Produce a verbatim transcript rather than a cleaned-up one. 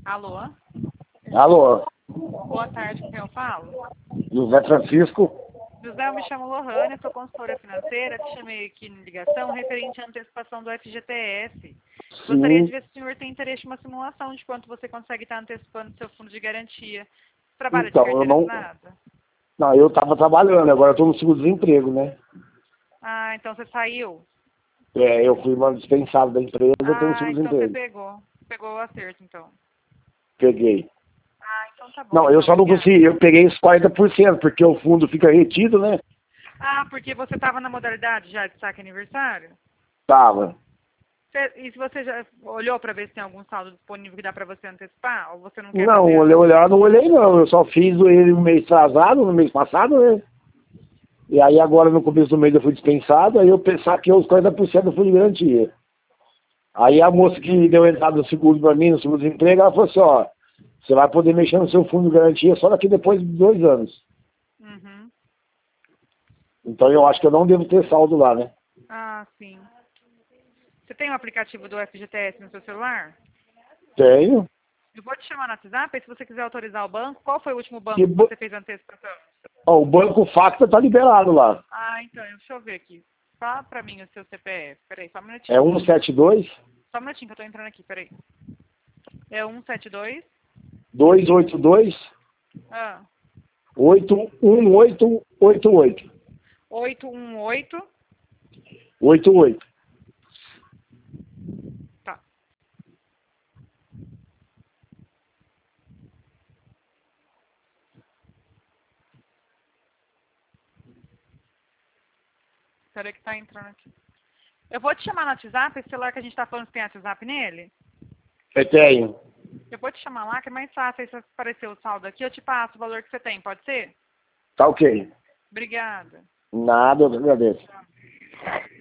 Alô? Alô, Boa tarde, com quem eu falo? José Francisco? José, eu me chamo Lohane, sou consultora financeira, te chamei aqui em ligação referente à antecipação do F G T S. Gostaria de Sim. ver se o senhor tem interesse em uma simulação de quanto você consegue estar antecipando seu fundo de garantia. Trabalha de Então, eu carteira não... assinada? Não, eu estava trabalhando, agora eu estou no seguro-desemprego, né? Ah, então você saiu? É, eu fui mal dispensado da empresa, eu tenho Ah, então você seguro-desemprego. pegou. Pegou o acerto, então. Peguei. Ah, então tá bom, Não, eu então, só não obrigada. consegui, eu peguei os quarenta por cento, porque o fundo fica retido, né? Ah, porque você estava na modalidade já de saque aniversário? Tava. Cê- E se você já olhou para ver se tem algum saldo disponível que dá para você antecipar? Ou você não quer Não, fazer olhei, antes? olhar, não olhei não, eu só fiz ele no mês atrasado, no mês passado, né? E aí agora no começo do mês eu fui dispensado, aí eu pensar que os quarenta por cento eu fui de garantia. Aí a moça que deu entrada no seguro pra mim, no seguro-desemprego, ela falou assim, ó, você vai poder mexer no seu fundo de garantia só daqui depois de dois anos. Uhum. Então eu acho que eu não devo ter saldo lá, né? Ah, sim. Você tem o aplicativo do F G T S no seu celular? Tenho. Eu vou te chamar no WhatsApp, e se você quiser autorizar o banco, qual foi o último E, banco que bo- você fez a antecipação? ó, o Banco Facta tá liberado lá. Ah, então, deixa eu ver aqui. Fala pra mim o seu C P F. Peraí, só um É minutinho. um sete dois, Só um minutinho que eu tô entrando aqui, peraí. É um sete dois. dois oito dois, Ah, oito um oito oito oito. oito um oito. oito oito. Tá. Peraí que tá entrando aqui. Eu vou te chamar no WhatsApp, esse celular que a gente tá falando, você tem WhatsApp nele? Eu tenho. Eu vou te chamar lá, que é mais fácil. Aí se aparecer o saldo aqui, eu te passo o valor que você tem, pode ser? Tá ok. Obrigada. Nada, eu agradeço.